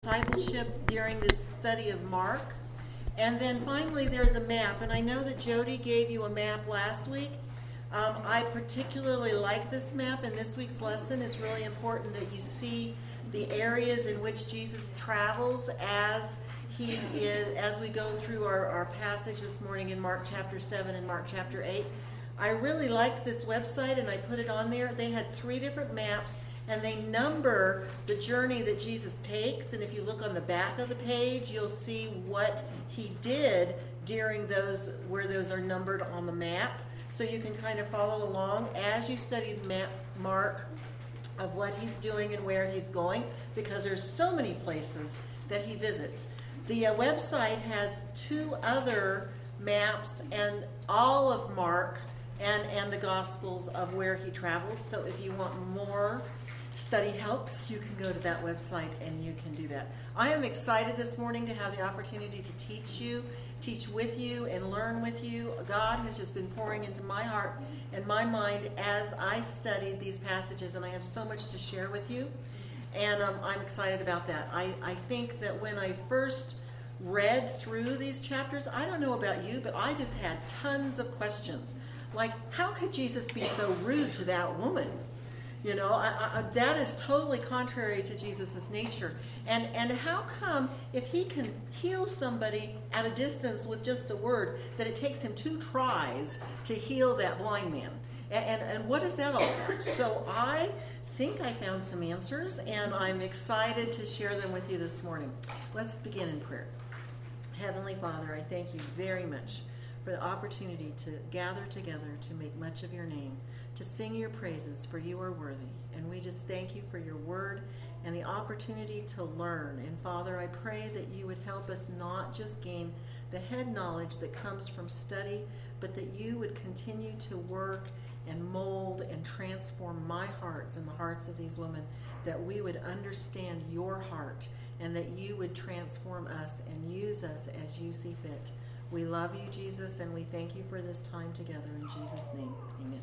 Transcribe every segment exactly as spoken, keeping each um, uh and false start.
discipleship during this study of Mark. And then finally there's a map, and I know that Jody gave you a map last week. Um, I particularly like this map, and this week's lesson is really important that you see the areas in which Jesus travels as he is, as we go through our, our passage this morning in Mark chapter seven and Mark chapter eight. I really liked this website, and I put it on there. They had three different maps, and they number the journey that Jesus takes. And if you look on the back of the page, you'll see what he did during those, where those are numbered on the map. So you can kind of follow along as you study the map, Mark, of what he's doing and where he's going, because there's so many places that he visits. The uh, website has two other maps, and all of Mark and, and the Gospels of where he traveled. So if you want more study helps, you can go to that website and you can do that. I am excited this morning to have the opportunity to teach you, teach with you, and learn with you. God has just been pouring into my heart and my mind as I studied these passages, and I have so much to share with you, and um, I'm excited about that. I, I think that when I first read through these chapters, I don't know about you, but I just had tons of questions. Like, how could Jesus be so rude to that woman? You know, I, I, that is totally contrary to Jesus' nature. And and how come if he can heal somebody at a distance with just a word, that it takes him two tries to heal that blind man? And, and, and what is that all about? So I think I found some answers, and I'm excited to share them with you this morning. Let's begin in prayer. Heavenly Father, I thank you very much for the opportunity to gather together to make much of your name, to sing your praises, for you are worthy. And we just thank you for your word and the opportunity to learn. And Father, I pray that you would help us not just gain the head knowledge that comes from study, but that you would continue to work and mold and transform my hearts and the hearts of these women, that we would understand your heart, and that you would transform us and use us as you see fit. We love you, Jesus, and we thank you for this time together. In Jesus' name, amen.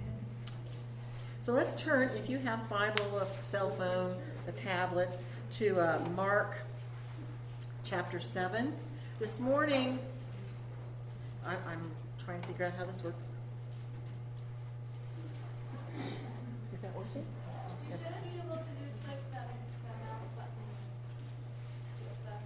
So let's turn, if you have Bible, a cell phone, a tablet, to uh, Mark chapter seven. This morning, I, I'm trying to figure out how this works. Is that working? You should be able to just click the, the mouse button. Just the...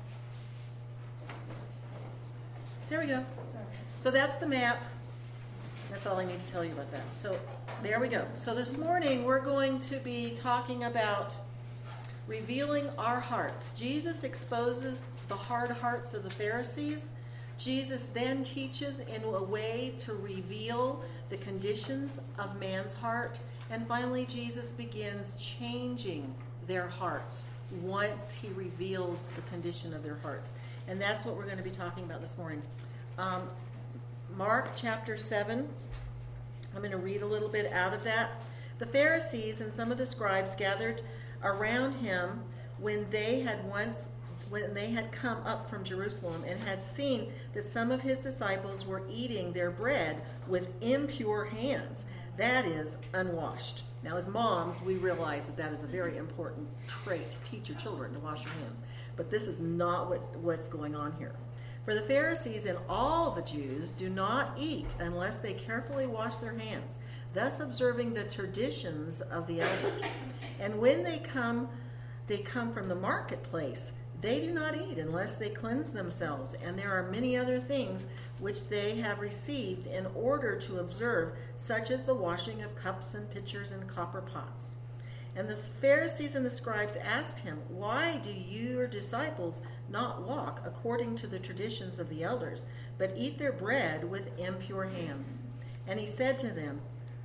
There we go. So that's the map. That's all I need to tell you about that. So there we go. So this morning we're going to be talking about revealing our hearts. Jesus exposes the hard hearts of the Pharisees. Jesus then teaches in a way to reveal the conditions of man's heart. And finally, Jesus begins changing their hearts once he reveals the condition of their hearts. And that's what we're going to be talking about this morning. Um, Mark chapter seven. I'm going to read a little bit out of that. The Pharisees and some of the scribes gathered around him when they had once when they had come up from Jerusalem and had seen that some of his disciples were eating their bread with impure hands, that is, unwashed. Now, as moms, we realize that that is a very important trait to teach your children to wash your hands. But this is not what, what's going on here. For the Pharisees and all the Jews do not eat unless they carefully wash their hands, thus observing the traditions of the elders. And when they come, they come from the marketplace, they do not eat unless they cleanse themselves. And there are many other things which they have received in order to observe, such as the washing of cups and pitchers and copper pots. And the Pharisees and the scribes asked him, "Why do your disciples not walk according to the traditions of the elders, but eat their bread with impure hands?" And he said to them,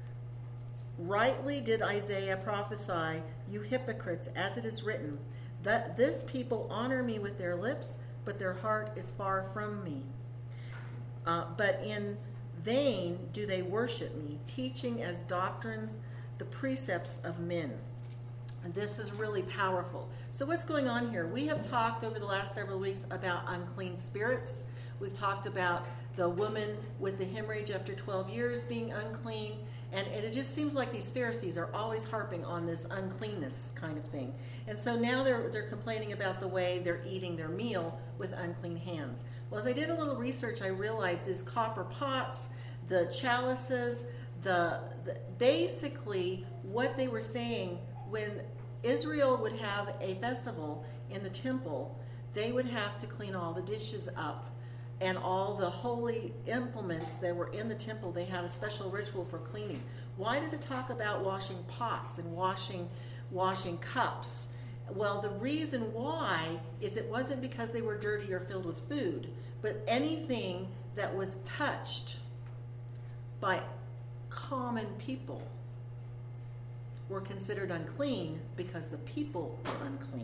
"Rightly did Isaiah prophesy, you hypocrites, as it is written, that this people honor me with their lips, but their heart is far from me. Uh, but in vain do they worship me, teaching as doctrines the precepts of men." And this is really powerful. So what's going on here? We have talked over the last several weeks about unclean spirits. We've talked about the woman with the hemorrhage after twelve years being unclean. And, and it just seems like these Pharisees are always harping on this uncleanness kind of thing. And so now they're, they're complaining about the way they're eating their meal with unclean hands. Well, as I did a little research, I realized these copper pots, the chalices, the, the basically what they were saying when Israel would have a festival in the temple, they would have to clean all the dishes up. And all the holy implements that were in the temple, they had a special ritual for cleaning. Why does it talk about washing pots and washing washing cups? Well, the reason why is it wasn't because they were dirty or filled with food, but anything that was touched by common people were considered unclean because the people were unclean.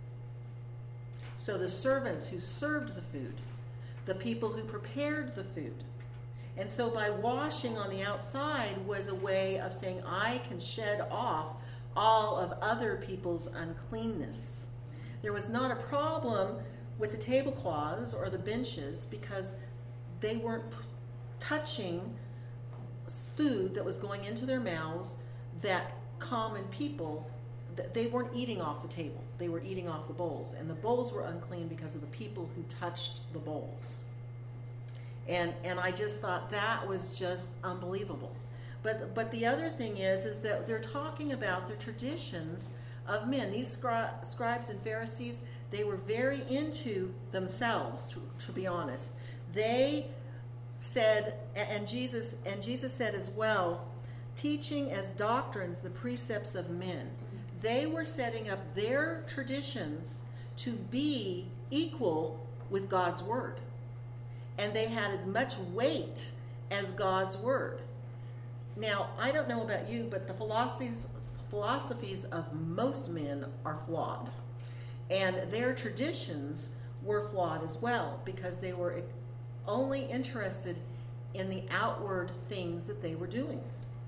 So the servants who served the food, the people who prepared the food. And so by washing on the outside was a way of saying, I can shed off all of other people's uncleanness. There was not a problem with the tablecloths or the benches because they weren't touching food that was going into their mouths that common people, they weren't eating off the table. They were eating off the bowls. And the bowls were unclean because of the people who touched the bowls. And and I just thought that was just unbelievable. But but the other thing is, is that they're talking about the traditions of men. These scri- scribes and Pharisees, they were very into themselves, to, to be honest. They said, and Jesus and Jesus said as well, teaching as doctrines the precepts of men. They were setting up their traditions to be equal with God's word. And they had as much weight as God's word. Now, I don't know about you, but the philosophies philosophies of most men are flawed. And their traditions were flawed as well because they were only interested in the outward things that they were doing.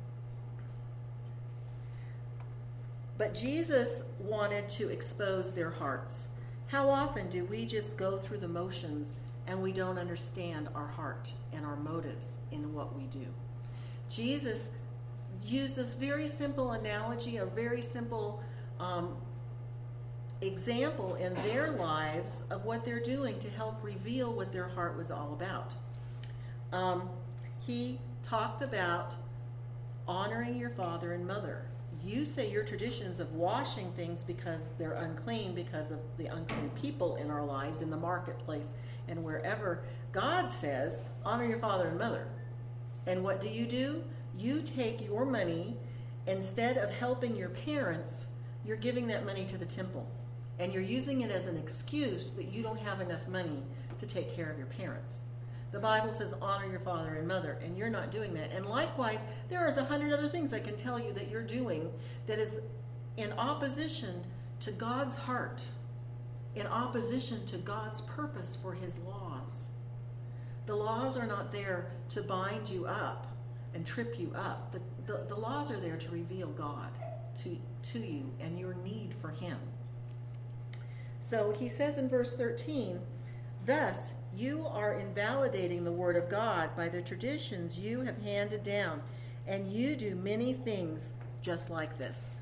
But Jesus wanted to expose their hearts. How often do we just go through the motions and we don't understand our heart and our motives in what we do? Jesus used this very simple analogy, a very simple um, example in their lives of what they're doing to help reveal what their heart was all about. Um, he talked about honoring your father and mother. You say your traditions of washing things because they're unclean, because of the unclean people in our lives, in the marketplace, and wherever. God says, honor your father and mother. And what do you do? You take your money, instead of helping your parents, you're giving that money to the temple. And you're using it as an excuse that you don't have enough money to take care of your parents. The Bible says honor your father and mother, and you're not doing that. And likewise, there is a hundred other things I can tell you that you're doing that is in opposition to God's heart, in opposition to God's purpose for his laws. The laws are not there to bind you up and trip you up. The, the, the laws are there to reveal God to, to you and your need for him. So he says in verse thirteen, thus, you are invalidating the word of God by the traditions you have handed down, and you do many things just like this.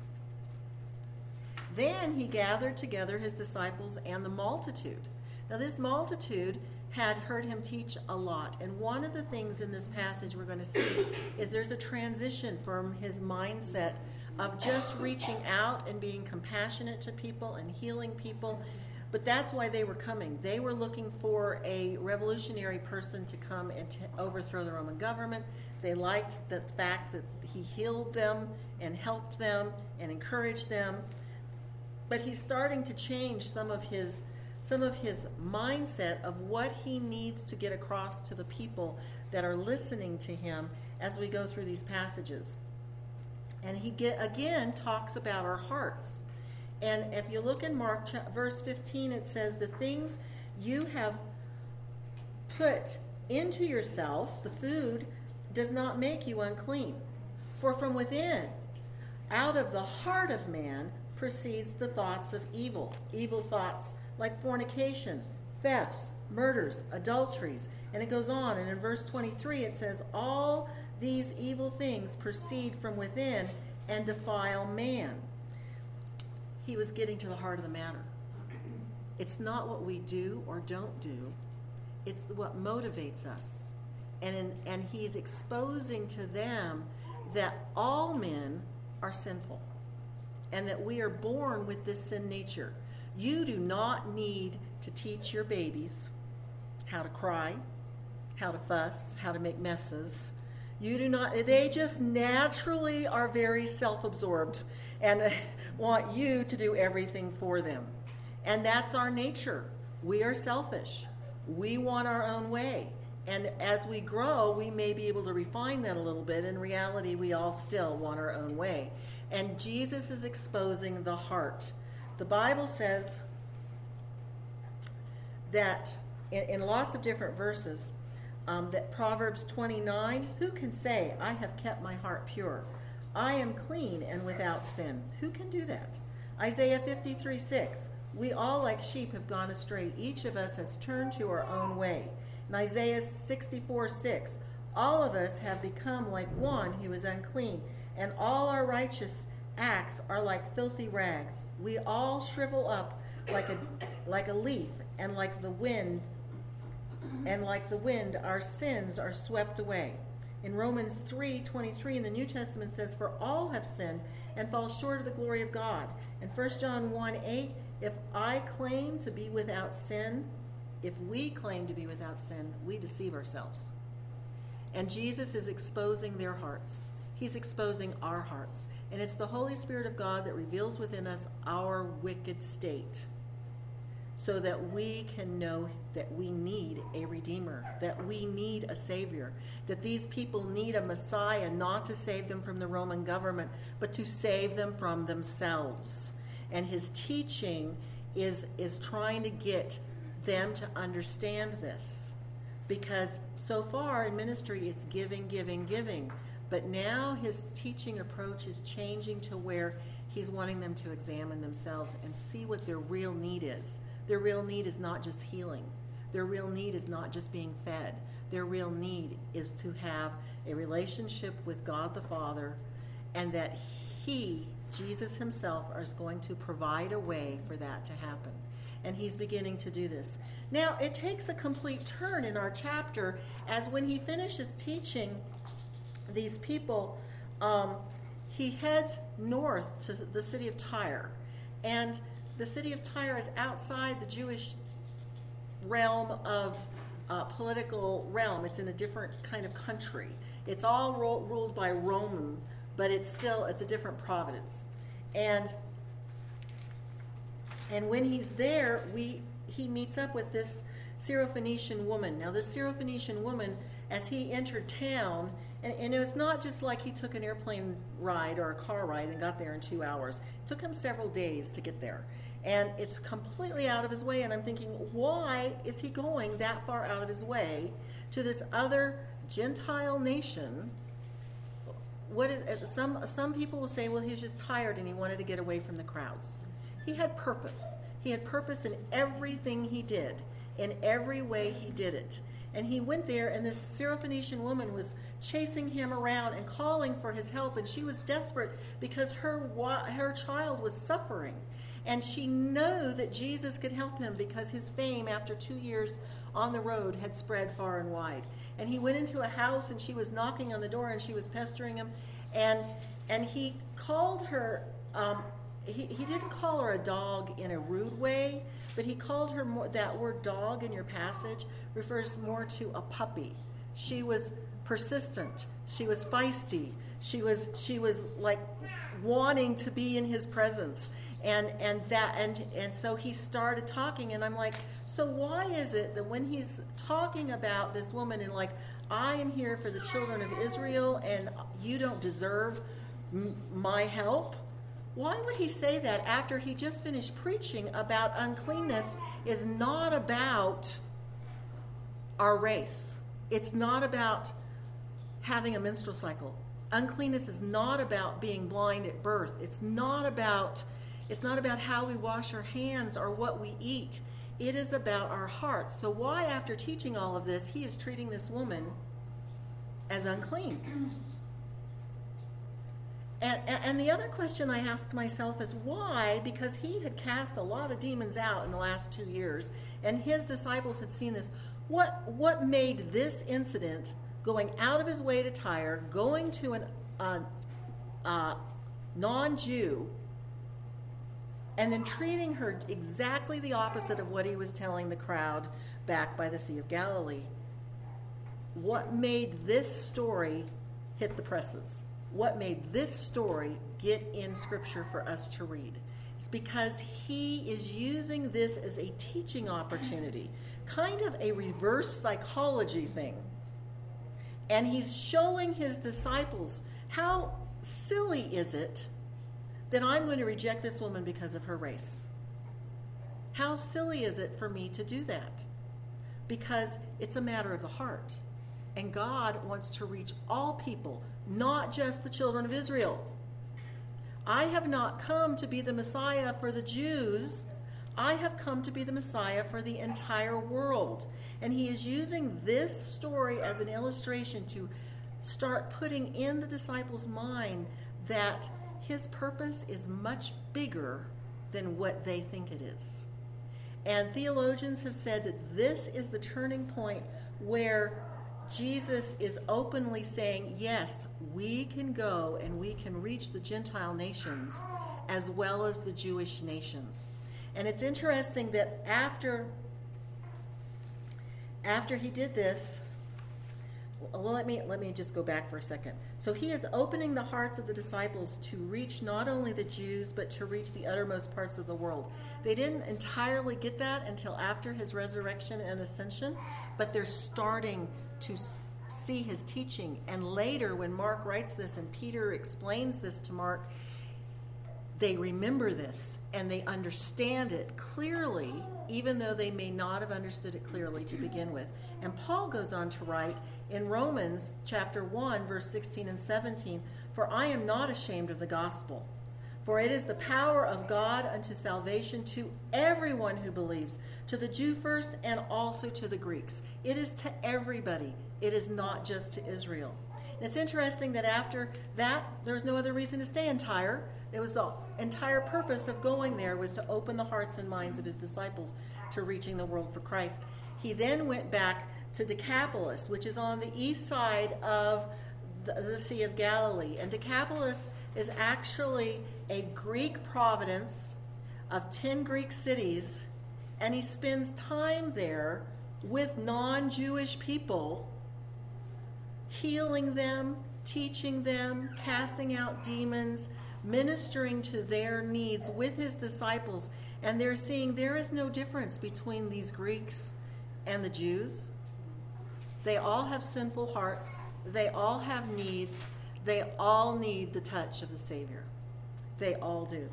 Then he gathered together his disciples and the multitude. Now this multitude had heard him teach a lot, and one of the things in this passage we're going to see is there's a transition from his mindset of just reaching out and being compassionate to people and healing people. But that's why they were coming. They were looking for a revolutionary person to come and to overthrow the Roman government. They liked the fact that he healed them and helped them and encouraged them. But he's starting to change some of his some of his mindset of what he needs to get across to the people that are listening to him as we go through these passages. And he get, again talks about our hearts. And if you look in Mark verse fifteen, it says, the things you have put into yourself, the food, does not make you unclean. For from within, out of the heart of man, proceeds the thoughts of evil. Evil thoughts like fornication, thefts, murders, adulteries. And it goes on. And in verse twenty-three, it says, all These evil things proceed from within and defile man. He was getting to the heart of the matter. It's not what we do or don't do. It's what motivates us. And, in, and he's exposing to them that all men are sinful and that we are born with this sin nature. You do not need to teach your babies how to cry, how to fuss, how to make messes. You do not, they just naturally are very self-absorbed and want you to do everything for them. And that's our nature. We are selfish. We want our own way. And as we grow, we may be able to refine that a little bit. In reality, we all still want our own way. And Jesus is exposing the heart. The Bible says that in, in lots of different verses, um, that Proverbs twenty-nine, who can say, I have kept my heart pure? I am clean and without sin. Who can do that? Isaiah fifty-three six, we all like sheep have gone astray. Each of us has turned to our own way. In Isaiah sixty-four six, all of us have become like one who is unclean, and all our righteous acts are like filthy rags. We all shrivel up like a like a leaf, and like the wind, and like the wind, our sins are swept away. In Romans three twenty-three in the New Testament says, for all have sinned and fall short of the glory of God. In First John one eight, if I claim to be without sin, if we claim to be without sin, we deceive ourselves. And Jesus is exposing their hearts. He's exposing our hearts. And it's the Holy Spirit of God that reveals within us our wicked state so that we can know that we need a Redeemer, that we need a Savior, that these people need a Messiah not to save them from the Roman government, but to save them from themselves. And his teaching is, is trying to get them to understand this, because so far in ministry it's giving, giving, giving, but now his teaching approach is changing to where he's wanting them to examine themselves and see what their real need is. Their real need is not just healing. Their real need is not just being fed. Their real need is to have a relationship with God the Father, and that he, Jesus himself, is going to provide a way for that to happen. And he's beginning to do this. Now, it takes a complete turn in our chapter, as when he finishes teaching these people, um, he heads north to the city of Tyre. And the city of Tyre is outside the Jewish realm of uh, political realm. It's in a different kind of country. It's all ro- ruled by Rome, but it's still, it's a different province. And And when he's there, we he meets up with this Syrophoenician woman. Now, this Syrophoenician woman, as he entered town, and, and it was not just like he took an airplane ride or a car ride and got there in two hours. It took him several days to get there. And it's completely out of his way. And I'm thinking, why is he going that far out of his way to this other Gentile nation? What is, some, some people will say, well, he was just tired and he wanted to get away from the crowds. He had purpose. He had purpose in everything he did, in every way he did it. And he went there, and this Syrophoenician woman was chasing him around and calling for his help, and she was desperate because her her child was suffering. And she knew that Jesus could help him because his fame after two years on the road had spread far and wide. And he went into a house, and she was knocking on the door, and she was pestering him. And, and he called her... Um, He, he didn't call her a dog in a rude way, but he called her more, that word dog in your passage refers more to a puppy. She was persistent. She was feisty. She was she was like wanting to be in his presence. And and that and and so he started talking, and I'm like, so why is it that when he's talking about this woman and like, I am here for the children of Israel and you don't deserve m- my help? Why would he say that after he just finished preaching about uncleanness is not about our race? It's not about having a menstrual cycle. Uncleanness is not about being blind at birth. It's not about it's not about how we wash our hands or what we eat. It is about our hearts. So why, after teaching all of this, he is treating this woman as unclean. And, and the other question I asked myself is why? Because he had cast a lot of demons out in the last two years, and his disciples had seen this. What, what made this incident, going out of his way to Tyre, going to an uh, uh, non-Jew, and then treating her exactly the opposite of what he was telling the crowd back by the Sea of Galilee? What made this story hit the presses? What made this story get in Scripture for us to read? It's because he is using this as a teaching opportunity, kind of a reverse psychology thing. And he's showing his disciples, how silly is it that I'm going to reject this woman because of her race? How silly is it for me to do that? Because it's a matter of the heart. And God wants to reach all people, not just the children of Israel. I have not come to be the Messiah for the Jews. I have come to be the Messiah for the entire world. And he is using this story as an illustration to start putting in the disciples' mind that his purpose is much bigger than what they think it is. And theologians have said that this is the turning point where Jesus is openly saying, yes, we can go and we can reach the Gentile nations as well as the Jewish nations. And it's interesting that after, after he did this, well, let me, let me just go back for a second. So he is opening the hearts of the disciples to reach not only the Jews, but to reach the uttermost parts of the world. They didn't entirely get that until after his resurrection and ascension, but they're starting to see his teaching. And later, when Mark writes this and Peter explains this to Mark, they remember this and they understand it clearly, even though they may not have understood it clearly to begin with. And Paul goes on to write in Romans chapter one, verse sixteen and seventeen, "For I am not ashamed of the gospel, for it is the power of God unto salvation to everyone who believes, to the Jew first and also to the Greeks." It is to everybody. It is not just to Israel. And it's interesting that after that, there was no other reason to stay in Tyre. It was the entire purpose of going there was to open the hearts and minds of his disciples to reaching the world for Christ. He then went back to Decapolis, which is on the east side of the, the Sea of Galilee. And Decapolis is actually a Greek province of ten Greek cities, and he spends time there with non-Jewish people, healing them, teaching them, casting out demons, ministering to their needs with his disciples. And they're seeing there is no difference between these Greeks and the Jews. They all have sinful hearts. They all have needs. They all need the touch of the Savior. They all do.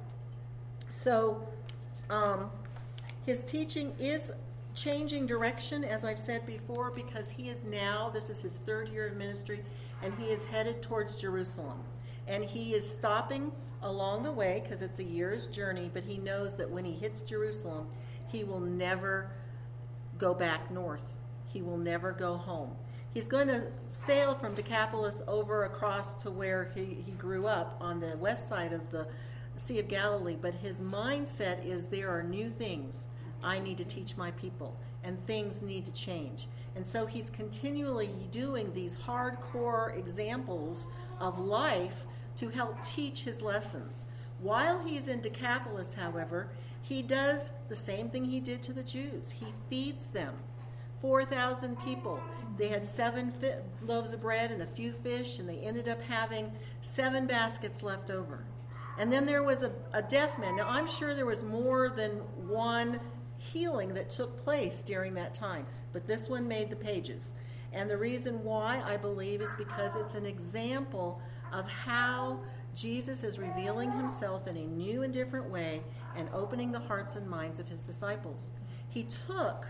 So um, his teaching is changing direction, as I've said before, because he is now, this is his third year of ministry, and he is headed towards Jerusalem. And he is stopping along the way because it's a year's journey, but he knows that when he hits Jerusalem, he will never go back north. He will never go home. He's going to sail from Decapolis over across to where he, he grew up on the west side of the Sea of Galilee, but his mindset is there are new things I need to teach my people, and things need to change. And so he's continually doing these hardcore examples of life to help teach his lessons. While he's in Decapolis, however, he does the same thing he did to the Jews. He feeds them. four thousand people. They had seven fi- loaves of bread and a few fish, and they ended up having seven baskets left over. And then there was a, a deaf man. Now, I'm sure there was more than one healing that took place during that time, but this one made the pages. And the reason why, I believe, is because it's an example of how Jesus is revealing himself in a new and different way and opening the hearts and minds of his disciples. He took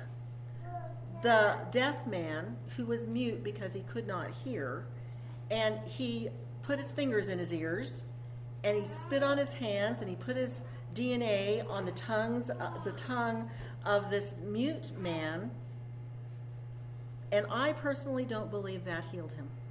the deaf man, who was mute because he could not hear, and he put his fingers in his ears, and he spit on his hands, and he put his D N A on the tongues, uh, the tongue of this mute man. And I personally don't believe that healed him.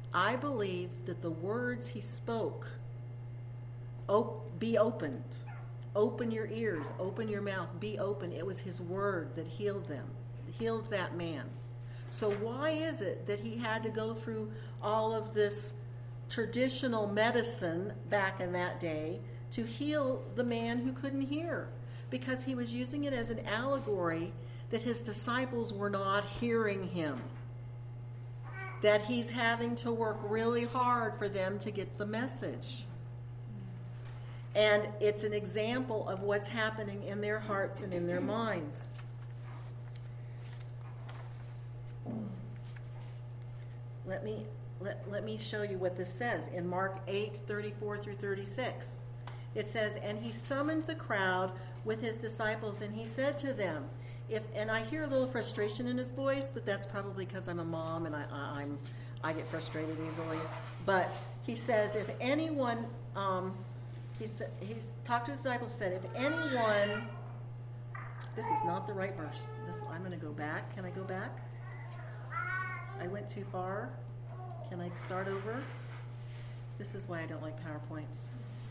I believe that the words he spoke, op- be opened. Open your ears, open your mouth, be open. It was his word that healed them, healed that man. So why is it that he had to go through all of this traditional medicine back in that day to heal the man who couldn't hear? Because he was using it as an allegory that his disciples were not hearing him, that he's having to work really hard for them to get the message. And it's an example of what's happening in their hearts and in their minds. Let me let, let me show you what this says in Mark eight, thirty-four through thirty-six. It says, "And he summoned the crowd with his disciples, and he said to them," if and I hear a little frustration in his voice, but that's probably because I'm a mom and I, I I'm I get frustrated easily. But he says, if anyone um, he said he's talked to his disciples, said, if anyone, this is not the right verse. This I'm going to go back. Can I go back? I went too far. Can I start over? This is why I don't like PowerPoints.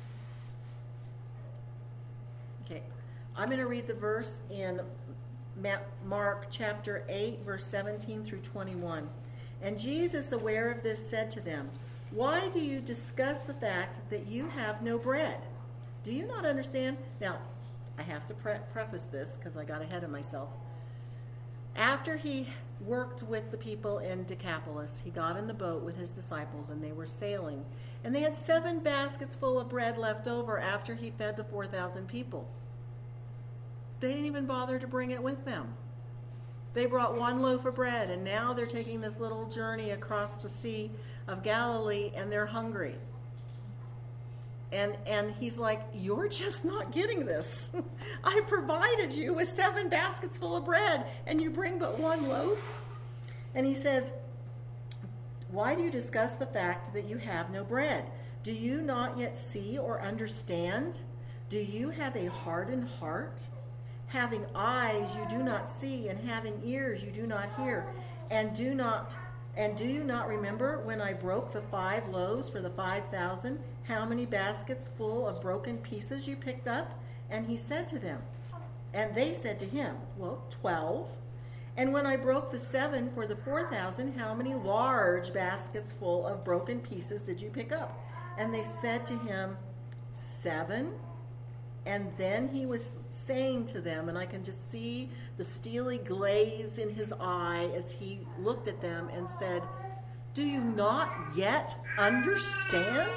Okay, I'm going to read the verse in Mark chapter eight, verse seventeen through twenty-one. "And Jesus, aware of this, said to them, 'Why do you discuss the fact that you have no bread? Do you not understand?'" Now, I have to pre- preface this because I got ahead of myself. After he worked with the people in Decapolis, he got in the boat with his disciples, and they were sailing. And they had seven baskets full of bread left over after he fed the four thousand people. They didn't even bother to bring it with them. They brought one loaf of bread, and now they're taking this little journey across the Sea of Galilee, and they're hungry. And and he's like, "You're just not getting this. I provided you with seven baskets full of bread, and you bring but one loaf?" And he says, "Why do you discuss the fact that you have no bread? Do you not yet see or understand? Do you have a hardened heart? Having eyes you do not see, and having ears you do not hear, and do not and do you not remember when I broke the five loaves for the five thousand, how many baskets full of broken pieces you picked up?" And he said to them, and they said to him, "Well, twelve. And when I broke the seven for the four thousand, how many large baskets full of broken pieces did you pick up?" And they said to him, "Seven." And then he was saying to them, and I can just see the steely glaze in his eye as he looked at them and said, "Do you not yet understand?"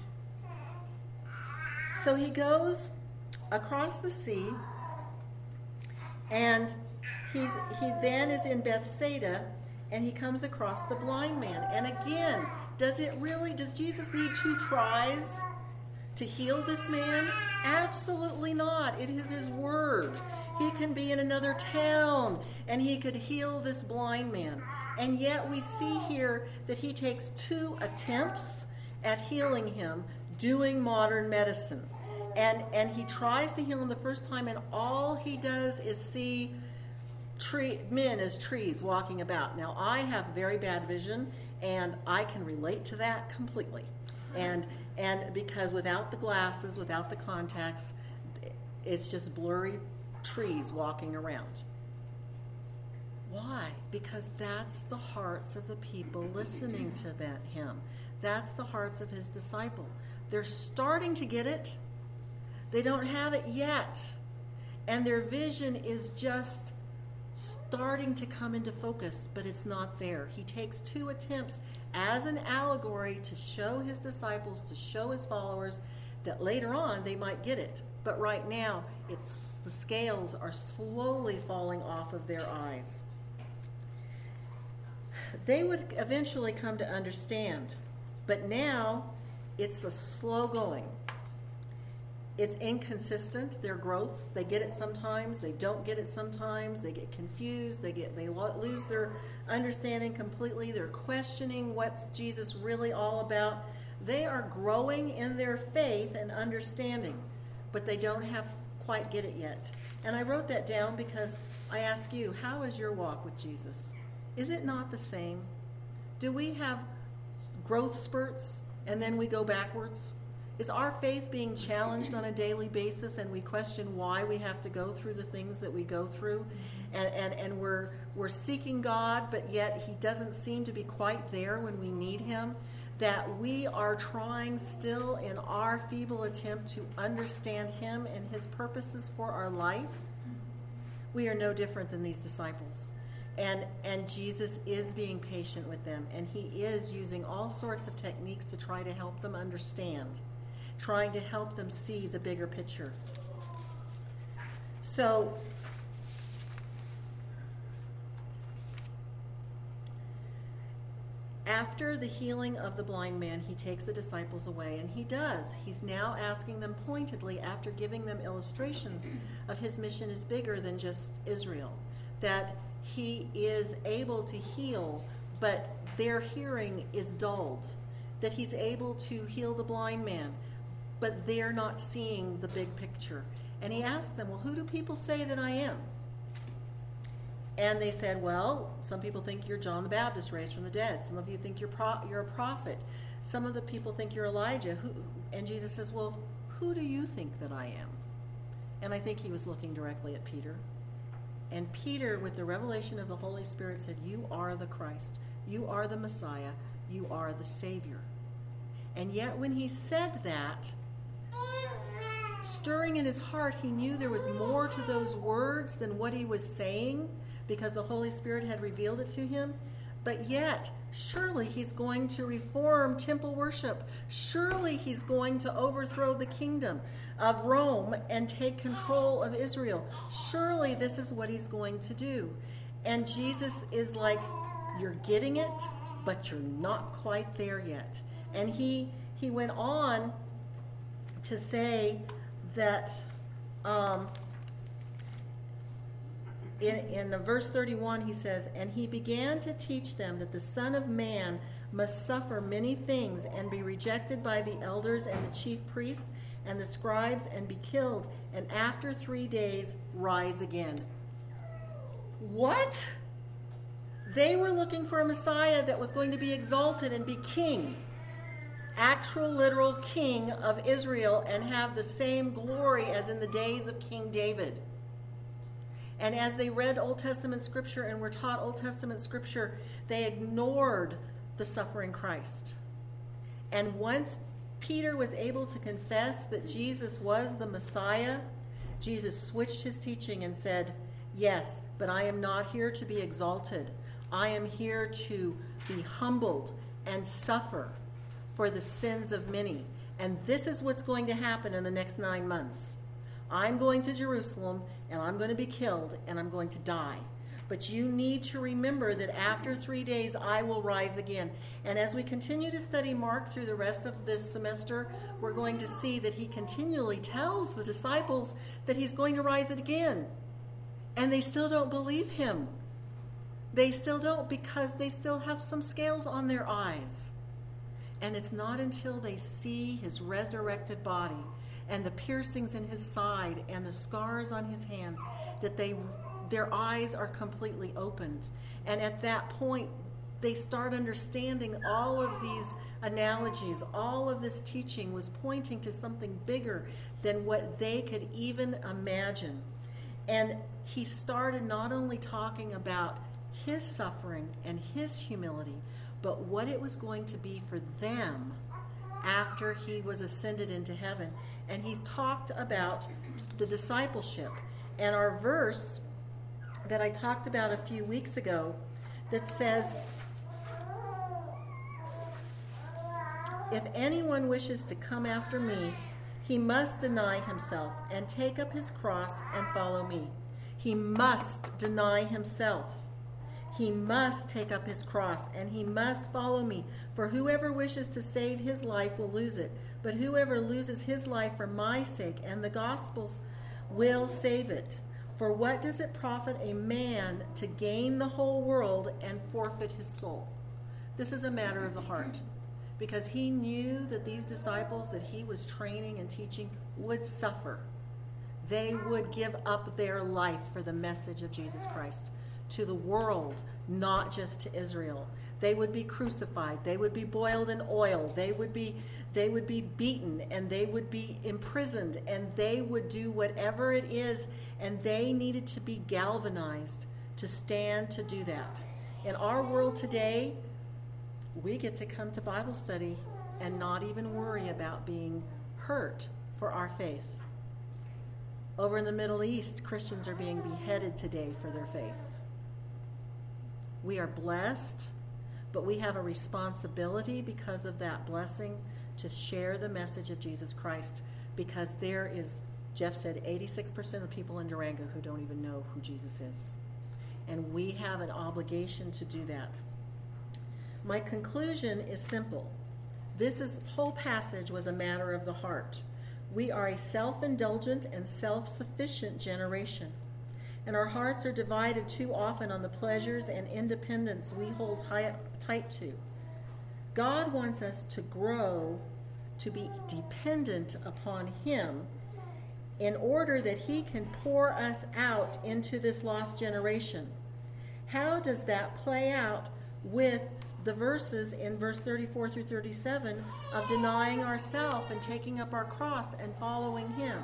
So he goes across the sea, and he's, he then is in Bethsaida, and he comes across the blind man. And again, does it really, does Jesus need two tries to heal this man? Absolutely not. It is his word. He can be in another town and he could heal this blind man. And yet we see here that he takes two attempts at healing him doing modern medicine. And and he tries to heal him the first time, and all he does is see tree, men as trees walking about. Now, I have very bad vision, and I can relate to that completely. And and because without the glasses, without the contacts, it's just blurry trees walking around. Why? Because that's the hearts of the people listening to that him. That's the hearts of his disciple. They're starting to get it. They don't have it yet. And their vision is just starting to come into focus, but it's not there. He takes two attempts as an allegory to show his disciples, to show his followers that later on they might get it. But right now, it's the scales are slowly falling off of their eyes. They would eventually come to understand, but now it's a slow going. It's inconsistent, their growth. They get it sometimes, they don't get it sometimes, they get confused, they get they lo- lose their understanding completely, they're questioning what's Jesus really all about. They are growing in their faith and understanding, but they don't have quite get it yet. And I wrote that down because I ask you, how is your walk with Jesus? Is it not the same? Do we have growth spurts and then we go backwards? Is our faith being challenged on a daily basis and we question why we have to go through the things that we go through? And, and, and we're, we're seeking God, but yet he doesn't seem to be quite there when we need him? That we are trying still in our feeble attempt to understand him and his purposes for our life? We are no different than these disciples. And, and Jesus is being patient with them, and he is using all sorts of techniques to try to help them understand, trying to help them see the bigger picture. So, after the healing of the blind man, he takes the disciples away, and he does. He's now asking them pointedly, after giving them illustrations of his mission is bigger than just Israel, that he is able to heal, but their hearing is dulled, that he's able to heal the blind man, but they're not seeing the big picture. And he asked them, well, who do people say that I am? And they said, well, some people think you're John the Baptist raised from the dead. Some of you think you're pro- you're a prophet. Some of the people think you're Elijah. Who? And Jesus says, well, who do you think that I am? And I think he was looking directly at Peter. And Peter, with the revelation of the Holy Spirit, said, you are the Christ. You are the Messiah. You are the Savior. And yet when he said that, stirring in his heart, he knew there was more to those words than what he was saying, because the Holy Spirit had revealed it to him. But yet, surely he's going to reform temple worship. Surely he's going to overthrow the kingdom of Rome and take control of Israel. Surely this is what he's going to do. And Jesus is like, you're getting it, but you're not quite there yet. And he he went on to say that um, in, in verse thirty-one, he says, and he began to teach them that the Son of Man must suffer many things and be rejected by the elders and the chief priests and the scribes and be killed, and after three days rise again. What? They were looking for a Messiah that was going to be exalted and be king, actual literal king of Israel, and have the same glory as in the days of King David. And as they read Old Testament scripture and were taught Old Testament scripture, they ignored the suffering Christ. And once Peter was able to confess that Jesus was the Messiah, Jesus switched his teaching and said, yes, but I am not here to be exalted. I am here to be humbled and suffer for the sins of many. And this is what's going to happen in the next nine months. I'm going to Jerusalem, and I'm going to be killed, and I'm going to die. But you need to remember that after three days, I will rise again. And as we continue to study Mark through the rest of this semester, we're going to see that he continually tells the disciples that he's going to rise again. And they still don't believe him. They still don't, because they still have some scales on their eyes. And it's not until they see his resurrected body and the piercings in his side and the scars on his hands that they their eyes are completely opened. And at that point, they start understanding all of these analogies. All of this teaching was pointing to something bigger than what they could even imagine. And he started not only talking about his suffering and his humility, but what it was going to be for them after he was ascended into heaven. And he talked about the discipleship. And our verse that I talked about a few weeks ago that says, if anyone wishes to come after me, he must deny himself and take up his cross and follow me. He must deny himself. He must take up his cross and he must follow me. For whoever wishes to save his life will lose it. But whoever loses his life for my sake and the gospel's will save it. For what does it profit a man to gain the whole world and forfeit his soul? This is a matter of the heart. Because he knew that these disciples that he was training and teaching would suffer. They would give up their life for the message of Jesus Christ to the world, not just to Israel. They would be crucified. They would be boiled in oil. They would be they would be beaten, and they would be imprisoned, and they would do whatever it is, and they needed to be galvanized to stand to do that. In our world today, we get to come to Bible study and not even worry about being hurt for our faith. Over in the Middle East, Christians are being beheaded today for their faith. We are blessed, but we have a responsibility because of that blessing to share the message of Jesus Christ, because there is, Jeff said, eighty-six percent of people in Durango who don't even know who Jesus is. And we have an obligation to do that. My conclusion is simple. This is, whole passage was a matter of the heart. We are a self-indulgent and self-sufficient generation, and our hearts are divided too often on the pleasures and independence we hold high, tight to. God wants us to grow, to be dependent upon Him in order that He can pour us out into this lost generation. How does that play out with the verses in verse thirty-four through thirty-seven of denying ourselves and taking up our cross and following Him?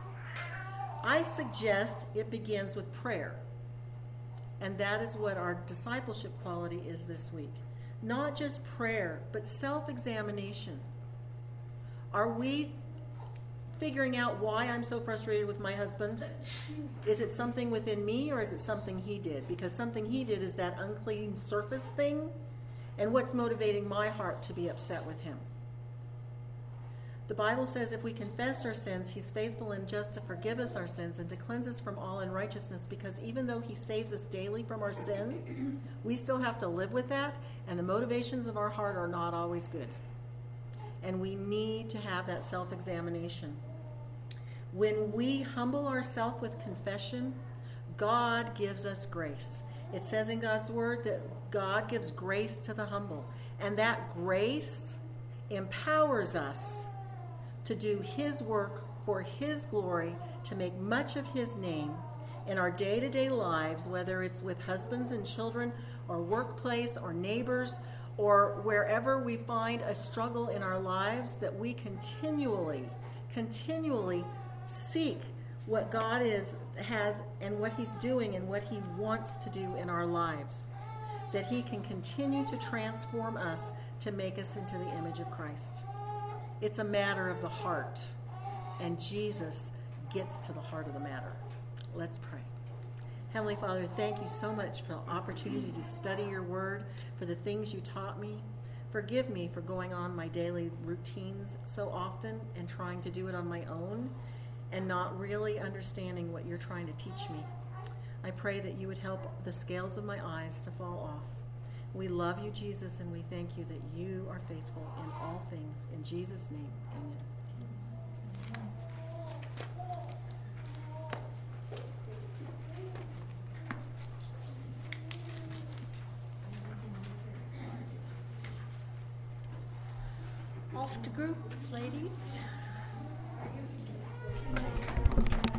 I suggest it begins with prayer. And that is what our discipleship quality is this week. Not just prayer, but self-examination. Are we figuring out why I'm so frustrated with my husband? Is it something within me, or is it something he did? Because something he did is that unclean surface thing. And what's motivating my heart to be upset with him? The Bible says if we confess our sins, He's faithful and just to forgive us our sins and to cleanse us from all unrighteousness, because even though He saves us daily from our sin, we still have to live with that, and the motivations of our heart are not always good. And we need to have that self-examination. When we humble ourselves with confession, God gives us grace. It says in God's word that God gives grace to the humble, and that grace empowers us to do His work for His glory, to make much of His name in our day-to-day lives, whether it's with husbands and children or workplace or neighbors or wherever we find a struggle in our lives, that we continually, continually seek what God is, has, and what He's doing and what He wants to do in our lives, that He can continue to transform us to make us into the image of Christ. It's a matter of the heart, and Jesus gets to the heart of the matter. Let's pray. Heavenly Father, thank You so much for the opportunity to study Your word, for the things You taught me. Forgive me for going on my daily routines so often and trying to do it on my own and not really understanding what You're trying to teach me. I pray that You would help the scales of my eyes to fall off. We love You, Jesus, and we thank You that You are faithful in all things. In Jesus' name, amen. Off to groups, ladies.